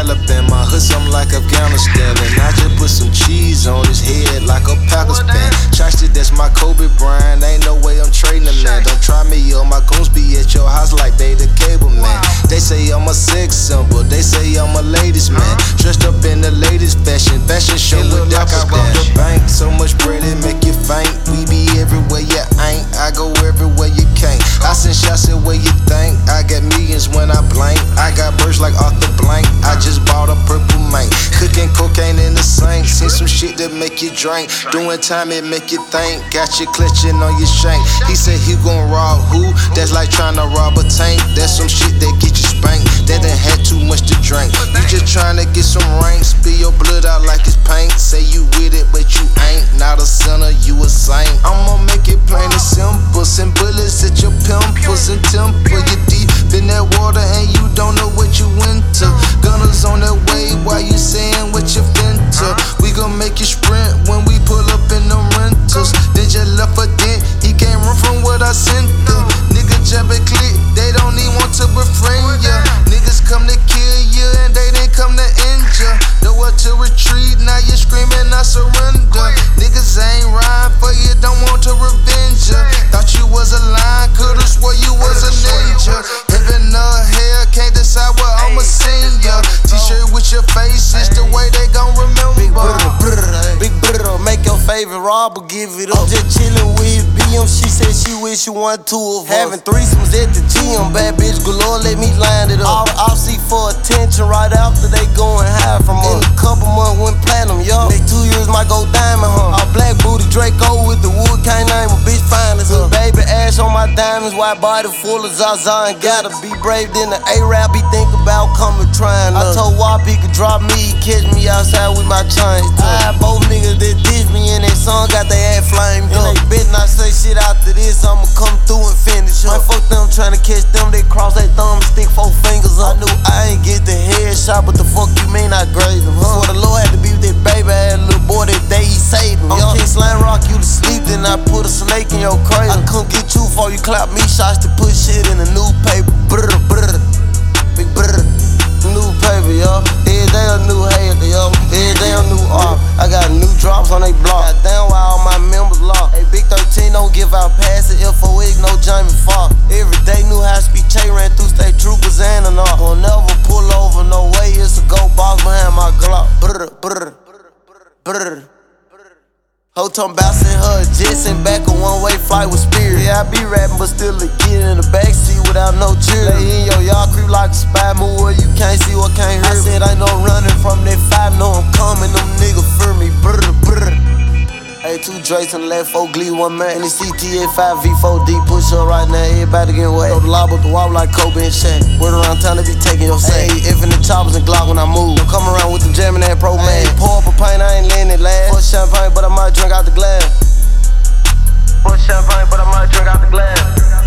Taliban. My hood something like Afghanistan. And I just put some cheese on his head like a Packers fan. Chasty, that's my Kobe Bryant. Ain't no way I'm trading a man. Don't try me, yo. My goons be at your house like they the cable man. They say I'm a sex symbol. They say I'm a ladies man. Dressed up in the latest fashion. Fashion show with like I rob the bank. So much bread it make you faint. We be everywhere you ain't. I go everywhere you can't. I send shots at where you think. I got millions when I blank. I got birds like Arthur Blank. I just bought a purple mink. Cooking cocaine in the sink. See some shit that make you drink. Doing time it make you think. Got you clutching on your shank. He said he gon' rob who? That's like trying to rob a tank. That's some shit that get you spanked. That done had too much to drink. You just trying to get some rank. Spill your blood out like it's paint. Say you with it but you ain't. Not a sinner, you a saint. I'ma make it plain and simple. Send bullets at your pimples and temple. You deep in that water and you don't know what you into. Gunners on their way while you saying what you finna. We gon' make you sprint when we pull up in them rentals. Then just left a dent, he can't run from what I sent them. Nigga jab and click, they don't even want to befriend ya. Niggas come to kill you and they didn't come to injure. Nowhere to retreat, now you screaming I surrender. Niggas ain't ride for you, don't want to revenge ya. Thought you was a lion, could've swore you was a ninja. Heaven or hell, can't decide what I'ma sing ya. T-shirt with your face, it's the way they gon' remember. Big brother, make your favorite robber give it up. Just chillin' with BM, she said she wish you want two of us. Having threesomes at the gym, bad bitch galore, let me line it up. I'll see for attention right after they goin' high from us. In a couple months went platinum, y'all. Next 2 years might go diamond, huh? All black booty Draco with the wood, can't name a bitch fine as her. Baby ash on my diamonds, white body full of Zaza, and gotta be brave. Then the A-Rap be think about coming trying. I told Wop he could drop me, catch me outside with my chains. I both niggas that diss me in that song got their ass flamed up. And they bet not say shit after this, I'ma come through and finish up. Man, fuck them trying to catch them, they cross their thumb and stick 4 fingers up. I knew I ain't get the headshot, but the fuck you mean I grazed him, huh? Before the Lord had to be with that baby, I had a little boy that day he saved him. I'm King Slime Rock you to sleep, then I put a snake in your cradle. I couldn't get you before you clap me shots to put shit in the newspaper. Brr, brr, big brr. New paper, yo. Every day a new hater, yo. Every day a new art. I got new drops on they block. Goddamn, why all my members locked. Hey, Big 13 don't give out passes. FOX, no Jamie Foxx. Every day new high speed Che ran through state troopers and an off. Won't never pull over, no way. It's a go box behind my Glock. Brr, brr, brr. Whole time bouncing her jets and back a one-way flight with Spirit. Yeah, I be rapping, but still get in the backseat without no cheer. Lay in your yard, creep like a spy, move where you can't see what can't hear. I said ain't no running from that 5, know I'm coming, them niggas fear me. Brr, brr. Hey, 2 Drakes on the left, 4 Glee, 1 man. And the CTA 5 V4D push up right now, everybody getting wet. Throw the lob up the wall like Kobe and Shaq. Word around town, they be taking your sack. Hey, if in the choppers and Glock when I move. Don't come around with them jamming that pro man. Pour up a pint, I ain't letting it last. Pour champagne, but I might drink out the glass. Pour champagne, but I might drink out the glass.